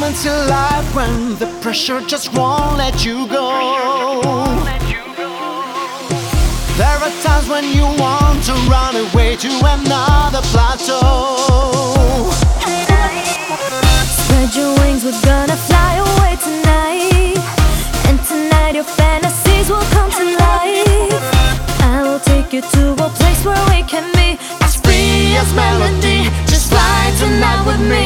moments in life when the pressure just won't let you go. There are times when you want to run away to another plateau. Spread your wings, we're gonna fly away tonight. And tonight your fantasies will come to life. I will take you to a place where we can be As free as melody, just fly tonight with me.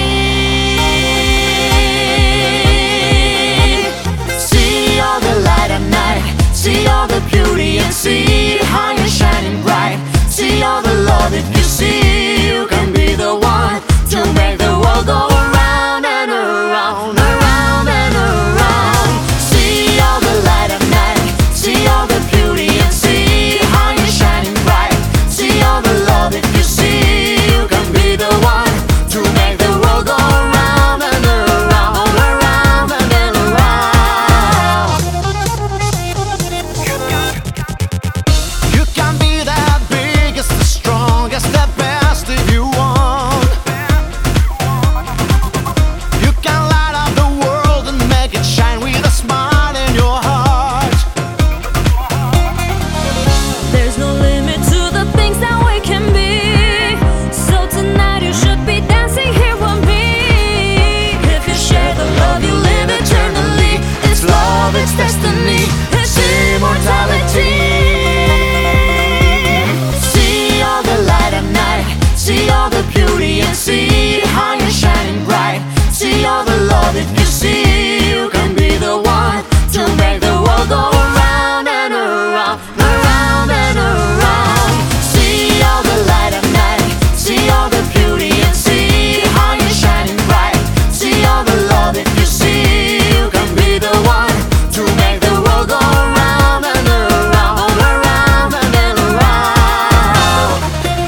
See all the light at night, see all the beauty and see how you're shining bright. See all the love if you see you can be the one to make the world go around and around, around and around. See all the light at night, see all the beauty and see how you're shining bright. See all the love if you see you can be the one to make the world go around and around, around and around. You can be the biggest, the strongest, the best if you want. You can light up the world and make it shine with a smile in your heart. There's no limit to the things that we can be. So tonight you should be dancing here with me. If you share the love, you live eternally. It's love, it's destiny, it's immortality. See all the light at night, see all the beauty and see how you're shining bright. See all the love if you see you can be the one to make the world go around and around, around and around. See all the light at night, see all the beauty and see how you're shining bright. See all the love if you see you can be the one to make the world go around and around, around and around.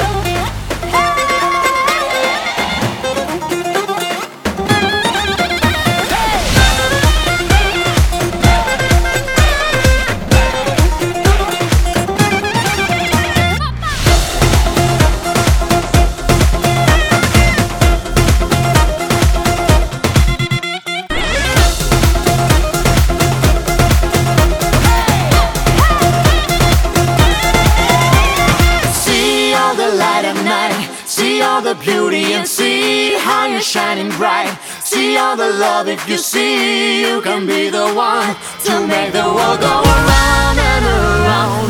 See all the light at night, see all the beauty and see how you're shining bright. See all the love if you see you can be the one to make the world go around and around.